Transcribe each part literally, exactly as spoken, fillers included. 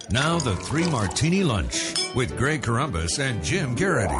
Now the Three Martini Lunch with Greg Corombos and Jim Garrity.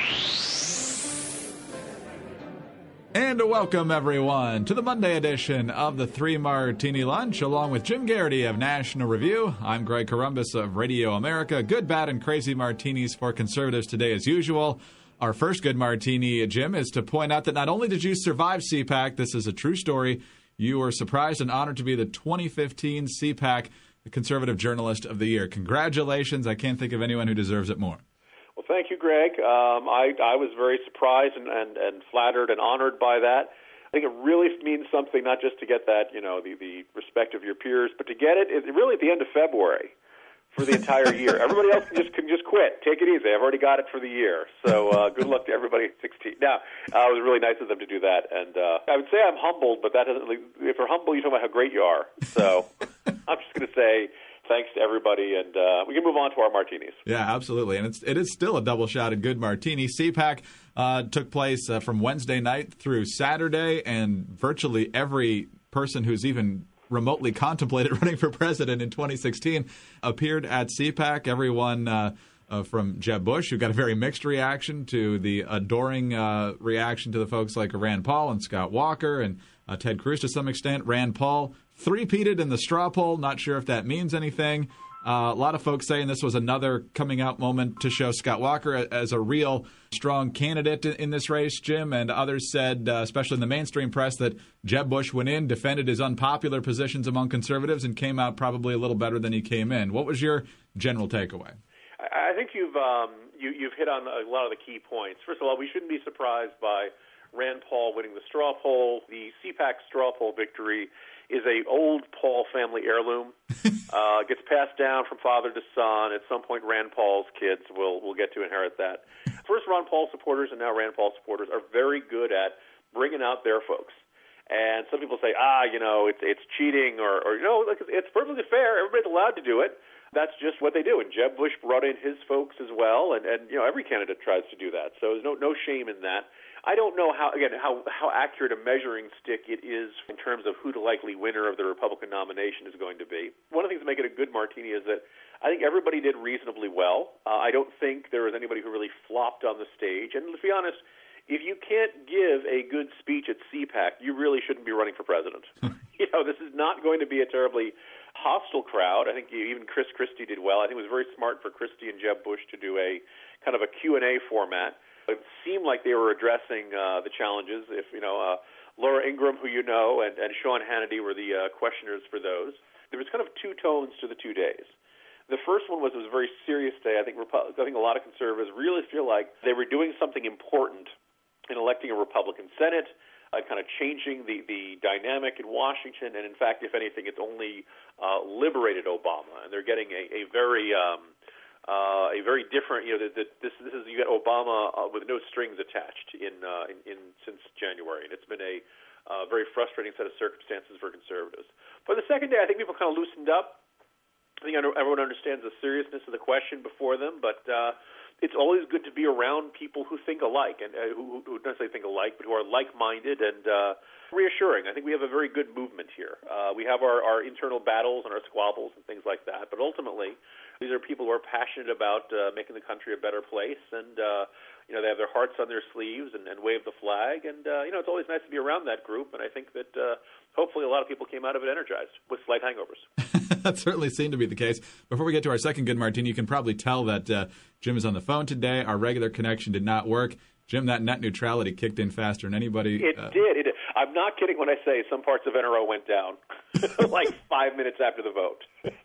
And welcome, everyone, to the Monday edition of the Three Martini Lunch, along with Jim Garrity of National Review. I'm Greg Corombos of Radio America. Good, bad, and crazy martinis for conservatives today, as usual. Our first good martini, Jim, is to point out that not only did you survive C PAC, this is a true story, you were surprised and honored to be the twenty fifteen C PAC Conservative Journalist of the Year. Congratulations. I can't think of anyone who deserves it more. Well, thank you, Greg. Um, I, I was very surprised and, and, and flattered and honored by that. I think it really means something, not just to get that, you know, the, the respect of your peers, but to get it, it really at the end of February for the entire year. Everybody else can just can just quit. Take it easy. I've already got it for the year. So uh, good luck to everybody at sixteen. Now, uh, it was really nice of them to do that. And uh, I would say I'm humbled, but that doesn't. If you're humble, you talk about how great you are. So I'm just going to say thanks to everybody, and uh, we can move on to our martinis. Yeah, absolutely. And it's, it is still a double-shotted good martini. C PAC uh, took place uh, from Wednesday night through Saturday, and virtually every person who's even remotely contemplated running for president in twenty sixteen appeared at C PAC. Everyone uh, uh, from Jeb Bush, who got a very mixed reaction, to the adoring uh, reaction to the folks like Rand Paul and Scott Walker and uh, Ted Cruz to some extent. Rand Paul three-peated in the straw poll. Not sure if that means anything. Uh, a lot of folks saying this was another coming out moment to show Scott Walker as a real strong candidate in this race, Jim. And others said, uh, especially in the mainstream press, that Jeb Bush went in, defended his unpopular positions among conservatives, and came out probably a little better than he came in. What was your general takeaway? I think you've um, you, you've hit on a lot of the key points. First of all, we shouldn't be surprised by Rand Paul winning the straw poll. The C PAC straw poll victory is a old Paul family heirloom. uh, gets passed down from father to son. At some point, Rand Paul's kids will will get to inherit that. First, Ron Paul supporters and now Rand Paul supporters are very good at bringing out their folks. And some people say, ah, you know, it's it's cheating, or, or you know, it's perfectly fair. Everybody's allowed to do it. That's just what they do. And Jeb Bush brought in his folks as well, and, and you know, every candidate tries to do that. So there's no no shame in that. I don't know how, again, how, how accurate a measuring stick it is in terms of who the likely winner of the Republican nomination is going to be. One of the things that make it a good martini is that I think everybody did reasonably well. Uh, I don't think there was anybody who really flopped on the stage. And let's be honest, if you can't give a good speech at C PAC, you really shouldn't be running for president. You know, this is not going to be a terribly hostile crowd. I think even Chris Christie did well. I think it was very smart for Christie and Jeb Bush to do a kind of a Q and A format. It seemed like they were addressing uh, the challenges. If you know, uh, Laura Ingraham, who you know, and, and Sean Hannity were the uh, questioners for those. There was kind of two tones to the two days. The first one was it was a very serious day. I think Repu- I think a lot of conservatives really feel like they were doing something important in electing a Republican Senate, uh, kind of changing the, the dynamic in Washington. And in fact, if anything, it's only uh, liberated Obama, and they're getting a, a very um, Uh, a very different, you know, the, the, this this is you got Obama uh, with no strings attached in, uh, in in since January, and it's been a uh, very frustrating set of circumstances for conservatives. But the second day, I think people kind of loosened up. I think everyone understands the seriousness of the question before them, but uh, it's always good to be around people who think alike, and uh, who, who don't necessarily think alike, but who are like-minded and uh, reassuring. I think we have a very good movement here. Uh, we have our, our internal battles and our squabbles and things like that, but ultimately, these are people who are passionate about uh, making the country a better place, and uh, you know, they have their hearts on their sleeves and, and wave the flag. And uh, you know, it's always nice to be around that group. And I think that uh, hopefully a lot of people came out of it energized with slight hangovers. That certainly seemed to be the case. Before we get to our second good martini, you can probably tell that uh, Jim is on the phone today. Our regular connection did not work. Jim, that net neutrality kicked in faster than anybody. It uh, did. It did. I'm not kidding when I say some parts of N R O went down like five minutes after the vote.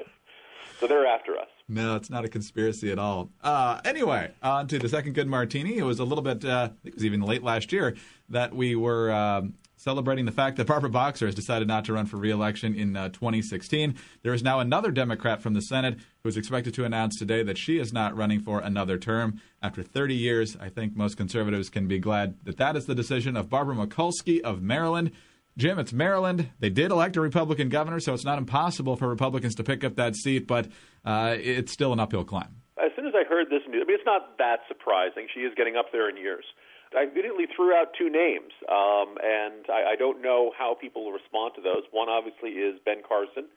So they're after us. No, it's not a conspiracy at all. Uh, anyway, on to the second good martini. It was a little bit, uh, I think it was even late last year, that we were um, celebrating the fact that Barbara Boxer has decided not to run for re-election in uh, twenty sixteen. There is now another Democrat from the Senate who is expected to announce today that she is not running for another term. After thirty years, I think most conservatives can be glad that that is the decision of Barbara Mikulski of Maryland. Jim, it's Maryland. They did elect a Republican governor, so it's not impossible for Republicans to pick up that seat, but uh, it's still an uphill climb. As soon as I heard this news, I mean, it's not that surprising. She is getting up there in years. I immediately threw out two names, um, and I, I don't know how people will respond to those. One, obviously, is Ben Carson,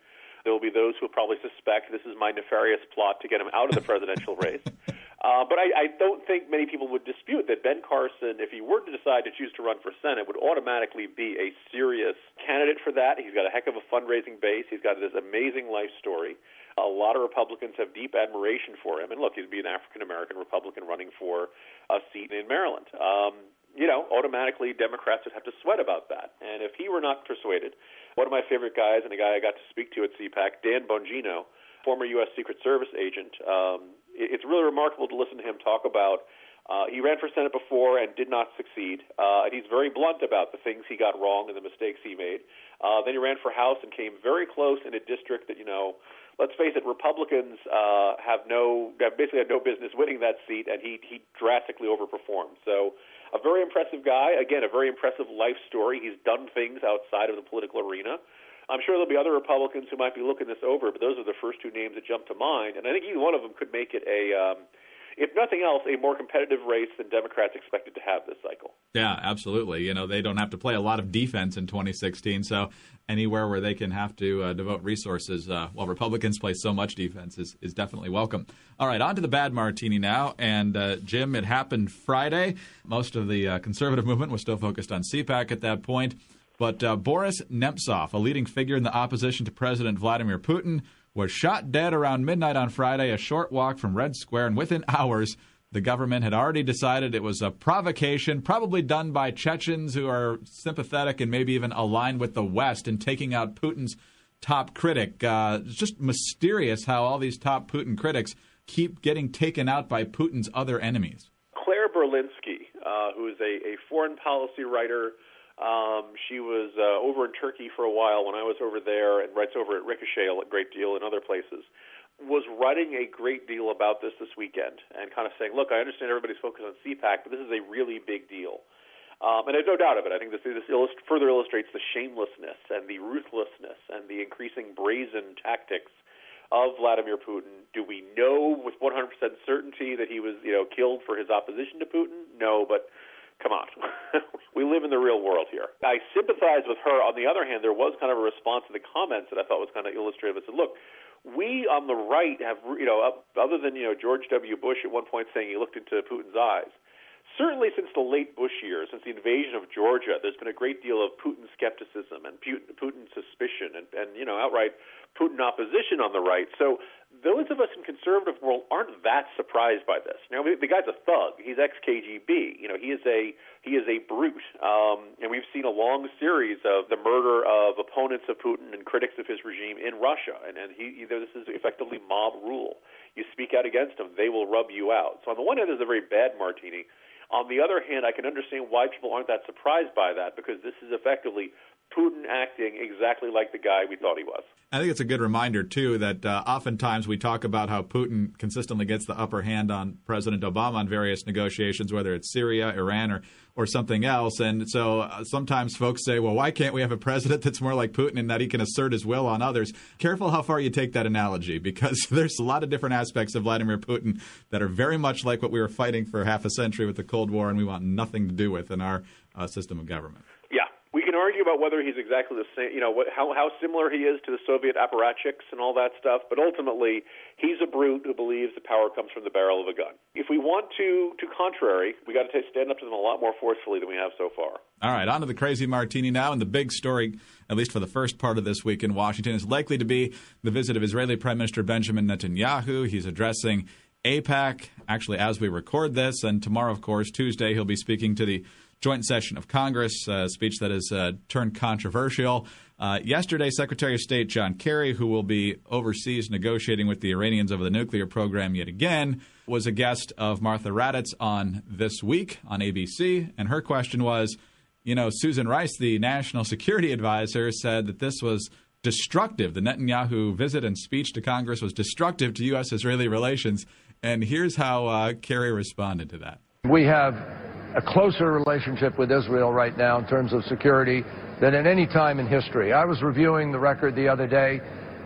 There will be those who will probably suspect this is my nefarious plot to get him out of the presidential race. Uh, but I, I don't think many people would dispute that Ben Carson, if he were to decide to choose to run for Senate, would automatically be a serious candidate for that. He's got a heck of a fundraising base. He's got this amazing life story. A lot of Republicans have deep admiration for him. And look, he'd be an African-American Republican running for a seat in Maryland. Um, you know, automatically Democrats would have to sweat about that. And if he were not persuaded, one of my favorite guys and a guy I got to speak to at C PAC, Dan Bongino, former U S Secret Service agent, um, it's really remarkable to listen to him talk about, uh, he ran for Senate before and did not succeed. Uh, and he's very blunt about the things he got wrong and the mistakes he made. Uh, then he ran for House and came very close in a district that, you know, let's face it, Republicans uh, have no, have basically had no business winning that seat, and he, he drastically overperformed. So a very impressive guy. Again, a very impressive life story. He's done things outside of the political arena. I'm sure there'll be other Republicans who might be looking this over, but those are the first two names that jump to mind. And I think either one of them could make it a, um, if nothing else, a more competitive race than Democrats expected to have this cycle. Yeah, absolutely. You know, they don't have to play a lot of defense in twenty sixteen, so anywhere where they can have to uh, devote resources uh, while Republicans play so much defense is, is definitely welcome. All right, on to the bad martini now. And, uh, Jim, it happened Friday. Most of the uh, conservative movement was still focused on C PAC at that point. But uh, Boris Nemtsov, a leading figure in the opposition to President Vladimir Putin, was shot dead around midnight on Friday, a short walk from Red Square. And within hours, the government had already decided it was a provocation, probably done by Chechens who are sympathetic and maybe even aligned with the West in taking out Putin's top critic. Uh, it's just mysterious how all these top Putin critics keep getting taken out by Putin's other enemies. Claire Berlinski, uh, who is a, a foreign policy writer, Um, she was uh, over in Turkey for a while when I was over there, and writes over at Ricochet a great deal and other places, was writing a great deal about this this weekend and kind of saying, look, I understand everybody's focused on C PAC, but this is a really big deal. Um, and there's no doubt of it. I think this, this illust- further illustrates the shamelessness and the ruthlessness and the increasing brazen tactics of Vladimir Putin. Do we know with one hundred percent certainty that he was, you know, killed for his opposition to Putin? No, but come on. We live in the real world here. I sympathize with her. On the other hand, there was kind of a response to the comments that I thought was kind of illustrative. I said, look, we on the right have, you know, other than, you know, George W. Bush at one point saying he looked into Putin's eyes, certainly since the late Bush years, since the invasion of Georgia, there's been a great deal of Putin skepticism and Putin, Putin suspicion and, and, you know, outright Putin opposition on the right. So those of us in conservative world aren't that surprised by this. Now, the guy's a thug. He's ex-K G B. You know, he is a he is a brute. Um, and we've seen a long series of the murder of opponents of Putin and critics of his regime in Russia. And, and he, you know, this is effectively mob rule. You speak out against them, they will rub you out. So on the one hand, there's a very bad martini. On the other hand, I can understand why people aren't that surprised by that, because this is effectively Putin acting exactly like the guy we thought he was. I think it's a good reminder, too, that uh, oftentimes we talk about how Putin consistently gets the upper hand on President Obama on various negotiations, whether it's Syria, Iran, or, or something else. And so uh, sometimes folks say, well, why can't we have a president that's more like Putin in that he can assert his will on others? Careful how far you take that analogy, because there's a lot of different aspects of Vladimir Putin that are very much like what we were fighting for half a century with the Cold War, and we want nothing to do with in our uh, system of government. Yeah. We can argue about whether he's exactly the same, you know, what, how, how similar he is to the Soviet apparatchiks and all that stuff, but ultimately he's a brute who believes the power comes from the barrel of a gun. If we want to, to contrary, we got to stand up to them a lot more forcefully than we have so far. All right, on to the crazy martini now, and the big story, at least for the first part of this week in Washington, is likely to be the visit of Israeli Prime Minister Benjamin Netanyahu. He's addressing AIPAC, actually, as we record this, and tomorrow, of course, Tuesday, he'll be speaking to the joint session of Congress, a speech that has uh, turned controversial. Uh, yesterday, Secretary of State John Kerry, who will be overseas negotiating with the Iranians over the nuclear program yet again, was a guest of Martha Raddatz on This Week on A B C. And her question was, you know, Susan Rice, the national security advisor, said that this was destructive. The Netanyahu visit and speech to Congress was destructive to U S Israeli relations. And here's how uh, Kerry responded to that. We have a closer relationship with Israel right now in terms of security than at any time in history. I was reviewing the record the other day.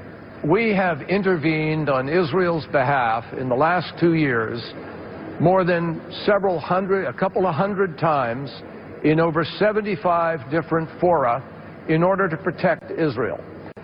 We have intervened on Israel's behalf in the last two years more than several hundred, a couple of hundred times in over seventy-five different fora in order to protect Israel.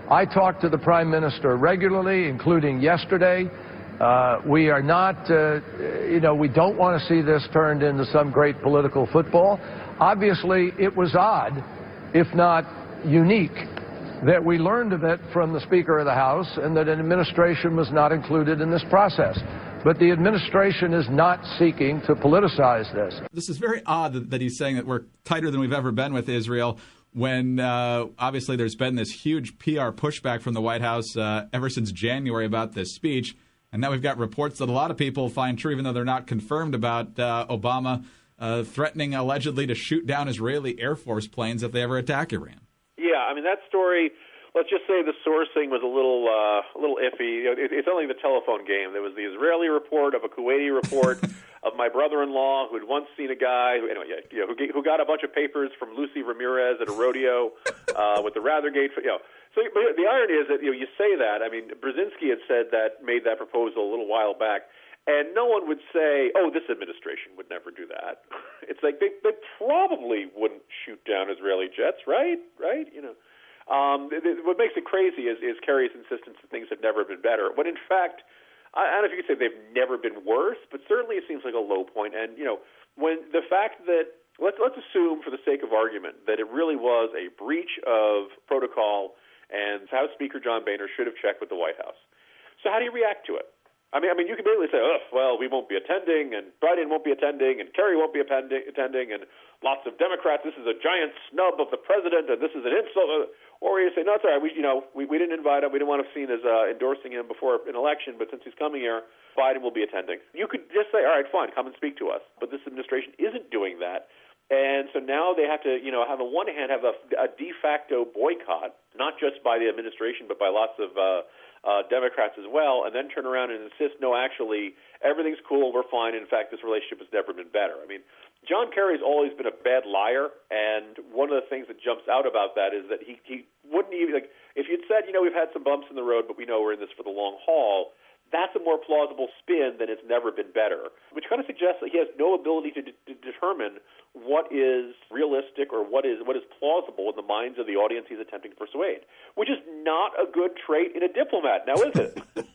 I talk to the Prime Minister regularly, including yesterday. Uh, we are not, uh, you know, we don't want to see this turned into some great political football. Obviously, it was odd, if not unique, that we learned of it from the Speaker of the House and that an administration was not included in this process. But the administration is not seeking to politicize this. This is very odd that, that he's saying that we're tighter than we've ever been with Israel when uh, obviously there's been this huge P R pushback from the White House uh, ever since January about this speech. And now we've got reports that a lot of people find true, even though they're not confirmed, about uh, Obama uh, threatening allegedly to shoot down Israeli Air Force planes if they ever attack Iran. Yeah, I mean, that story, let's just say the sourcing was a little uh, a little iffy. It, it's only the telephone game. There was the Israeli report of a Kuwaiti report of my brother-in-law who had once seen a guy who, anyway, you know, who, who got a bunch of papers from Lucy Ramirez at a rodeo uh, with the Rathergate. You know, so but the irony is that you know you say that. I mean, Brzezinski had said that, made that proposal a little while back, and no one would say, "Oh, this administration would never do that." It's like they, they probably wouldn't shoot down Israeli jets, right? Right? You know. Um, what makes it crazy is, is Kerry's insistence that things have never been better, when in fact, I, I don't know if you could say they've never been worse, but certainly it seems like a low point. And, you know, when the fact that, let's, let's assume for the sake of argument that it really was a breach of protocol and House Speaker John Boehner should have checked with the White House. So how do you react to it? I mean, I mean, you can basically say, oh, well, we won't be attending, and Biden won't be attending, and Kerry won't be attending, attending, and lots of Democrats, this is a giant snub of the president, and this is an insult. Or you say, no, it's all right, we, you know, we, we didn't invite him, we didn't want to be seen as uh, endorsing him before an election, but since he's coming here, Biden will be attending. You could just say, all right, fine, come and speak to us. But this administration isn't doing that. And so now they have to, you know, on the one hand, have a, a de facto boycott, not just by the administration, but by lots of uh, uh, Democrats as well, and then turn around and insist, no, actually, everything's cool, we're fine. In fact, this relationship has never been better. I mean, John Kerry's always been a bad liar, and one of the things that jumps out about that is that he, he wouldn't even, like, if you'd said, you know, we've had some bumps in the road, but we know we're in this for the long haul, that's a more plausible spin than it's never been better, which kind of suggests that he has no ability to, de- to determine what is realistic or what is what is plausible in the minds of the audience he's attempting to persuade, which is not a good trait in a diplomat, now is it?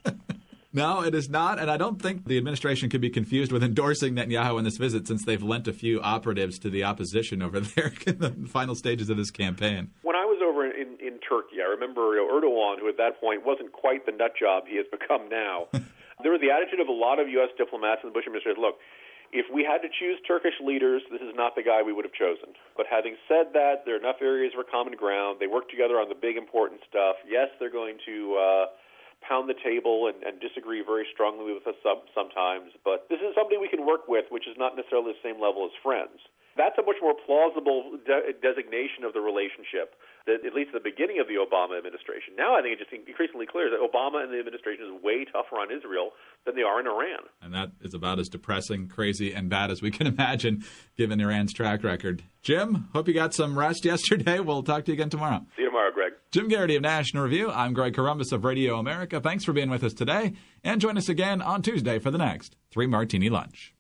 No, it is not, and I don't think the administration could be confused with endorsing Netanyahu in this visit, since they've lent a few operatives to the opposition over there in the final stages of this campaign. When I was over in, in Turkey, I remember you know, Erdogan, who at that point wasn't quite the nut job he has become now, there was the attitude of a lot of U S diplomats in the Bush administration, look, if we had to choose Turkish leaders, this is not the guy we would have chosen. But having said that, there are enough areas for common ground. They work together on the big, important stuff. Yes, they're going to uh, pound the table and, and disagree very strongly with us some, sometimes, but this is somebody we can work with, which is not necessarily the same level as friends. That's a much more plausible de- designation of the relationship, that at least at the beginning of the Obama administration. Now I think it's just increasingly clear that Obama and the administration is way tougher on Israel than they are in Iran. And that is about as depressing, crazy, and bad as we can imagine, given Iran's track record. Jim, hope you got some rest yesterday. We'll talk to you again tomorrow. See you tomorrow, Greg. Jim Garrity of National Review. I'm Greg Corombos of Radio America. Thanks for being with us today, and join us again on Tuesday for the next Three Martini Lunch.